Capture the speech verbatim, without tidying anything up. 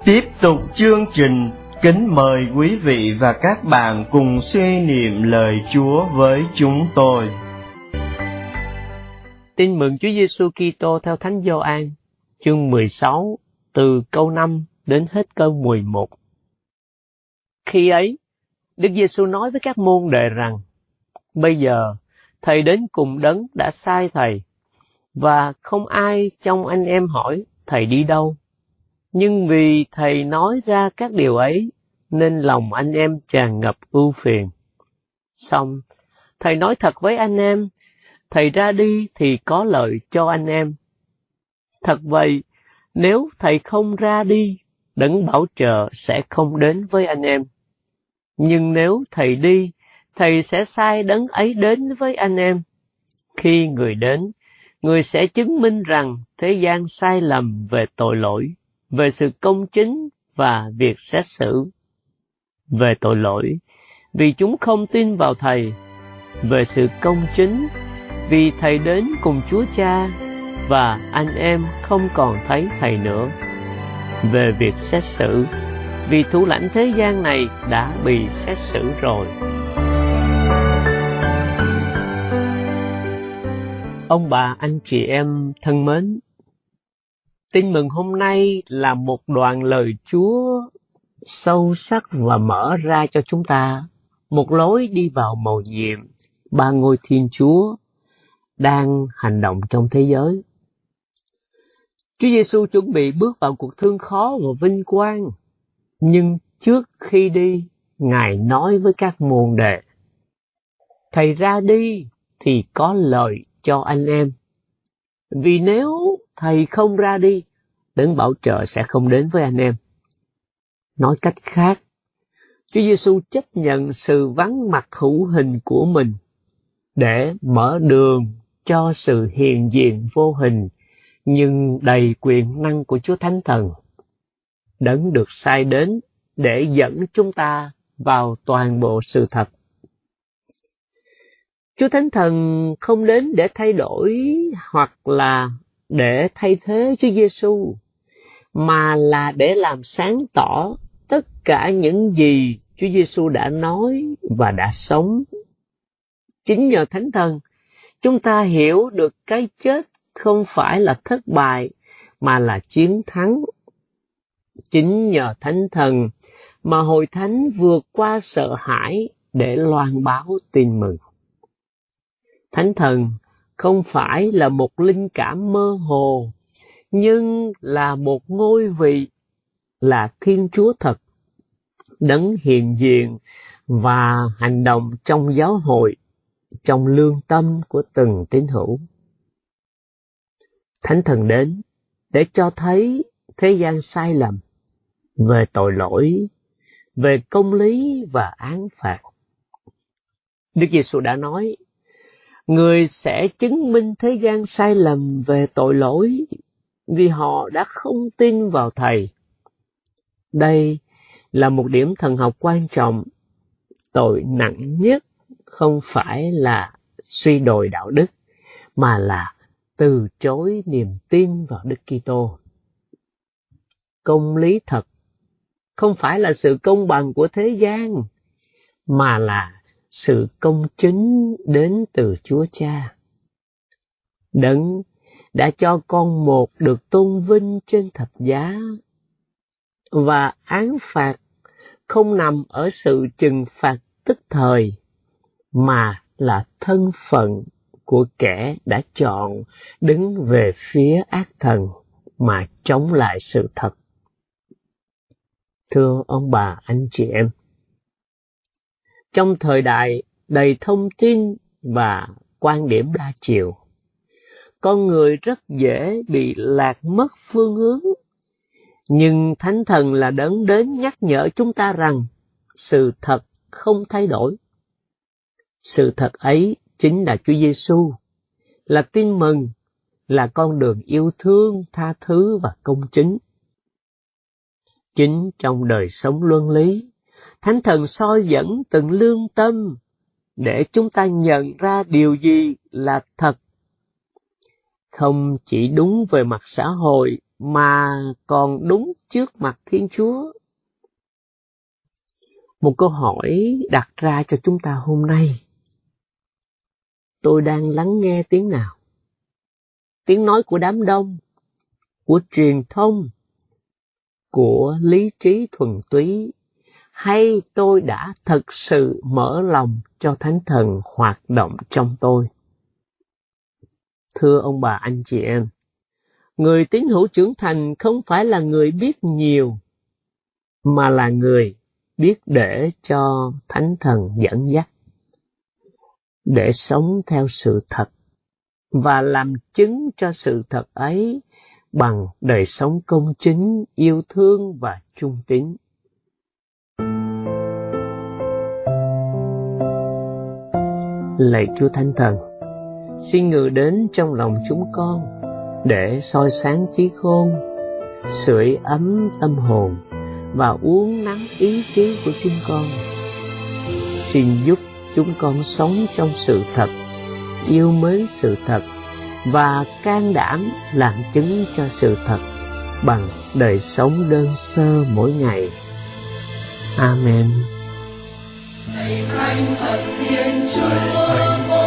Tiếp tục chương trình, kính mời quý vị và các bạn cùng suy niệm lời Chúa với chúng tôi. Tin mừng Chúa Giêsu Kitô theo Thánh Gioan, chương mười sáu, từ câu năm đến hết câu mười một. Khi ấy, Đức Giêsu nói với các môn đệ rằng: Bây giờ, Thầy đến cùng Đấng đã sai Thầy, và không ai trong anh em hỏi Thầy đi đâu. Nhưng vì Thầy nói ra các điều ấy, nên lòng anh em tràn ngập ưu phiền. Xong, Thầy nói thật với anh em, Thầy ra đi thì có lợi cho anh em. Thật vậy, nếu Thầy không ra đi, Đấng Bảo Trợ sẽ không đến với anh em. Nhưng nếu Thầy đi, Thầy sẽ sai Đấng ấy đến với anh em. Khi Người đến, Người sẽ chứng minh rằng thế gian sai lầm về tội lỗi, về sự công chính và việc xét xử. Về tội lỗi, vì chúng không tin vào Thầy. Về sự công chính, vì Thầy đến cùng Chúa Cha, và anh em không còn thấy Thầy nữa. Về việc xét xử, vì thủ lãnh thế gian này đã bị xét xử rồi. Ông bà, anh chị em thân mến, tin mừng hôm nay là một đoạn lời Chúa sâu sắc và mở ra cho chúng ta một lối đi vào mầu nhiệm ba ngôi Thiên Chúa đang hành động trong thế giới. Chúa Giêsu chuẩn bị bước vào cuộc thương khó và vinh quang, nhưng trước khi đi, Ngài nói với các môn đệ: Thầy ra đi thì có lợi cho anh em. Vì nếu Thầy không ra đi, Đấng Bảo Trợ sẽ không đến với anh em. Nói cách khác, Chúa Giêsu chấp nhận sự vắng mặt hữu hình của mình để mở đường cho sự hiện diện vô hình nhưng đầy quyền năng của Chúa Thánh Thần. Đấng được sai đến để dẫn chúng ta vào toàn bộ sự thật. Chúa Thánh Thần không đến để thay đổi hoặc là để thay thế Chúa Giêsu, mà là để làm sáng tỏ tất cả những gì Chúa Giêsu đã nói và đã sống. Chính nhờ Thánh Thần, chúng ta hiểu được cái chết không phải là thất bại, mà là chiến thắng. Chính nhờ Thánh Thần mà Hội Thánh vượt qua sợ hãi để loan báo tin mừng. Thánh Thần không phải là một linh cảm mơ hồ, nhưng là một ngôi vị, là Thiên Chúa thật, Đấng hiện diện và hành động trong giáo hội, trong lương tâm của từng tín hữu. Thánh Thần đến để cho thấy thế gian sai lầm về tội lỗi, về công lý và án phạt. Đức Giêsu đã nói, Người sẽ chứng minh thế gian sai lầm về tội lỗi vì họ đã không tin vào Thầy. Đây là một điểm thần học quan trọng. Tội nặng nhất không phải là suy đồi đạo đức, mà là từ chối niềm tin vào Đức Kitô. Công lý thật không phải là sự công bằng của thế gian, mà là sự công chính đến từ Chúa Cha. Đấng đã cho con một được tôn vinh trên thập giá, và án phạt không nằm ở sự trừng phạt tức thời, mà là thân phận của kẻ đã chọn đứng về phía ác thần mà chống lại sự thật. Thưa ông bà, anh chị em, trong thời đại đầy thông tin và quan điểm đa chiều, con người rất dễ bị lạc mất phương hướng. Nhưng Thánh Thần là Đấng đến nhắc nhở chúng ta rằng sự thật không thay đổi. Sự thật ấy chính là Chúa Giêsu, là tin mừng, là con đường yêu thương, tha thứ và công chính. Chính trong đời sống luân lý, Thánh Thần soi dẫn từng lương tâm để chúng ta nhận ra điều gì là thật. Không chỉ đúng về mặt xã hội mà còn đúng trước mặt Thiên Chúa. Một câu hỏi đặt ra cho chúng ta hôm nay. Tôi đang lắng nghe tiếng nào? Tiếng nói của đám đông, của truyền thông, của lý trí thuần túy, hay tôi đã thực sự mở lòng cho Thánh Thần hoạt động trong tôi? Thưa ông bà anh chị em, người tín hữu trưởng thành không phải là người biết nhiều, mà là người biết để cho Thánh Thần dẫn dắt, để sống theo sự thật và làm chứng cho sự thật ấy bằng đời sống công chính, yêu thương và trung tín. Lạy Chúa Thánh Thần, xin ngự đến trong lòng chúng con để soi sáng trí khôn, sưởi ấm tâm hồn và uốn nắn ý chí của chúng con. Xin giúp chúng con sống trong sự thật, yêu mến sự thật và can đảm làm chứng cho sự thật bằng đời sống đơn sơ mỗi ngày. Amen. Lạy Thánh Thần Thiên Chúa,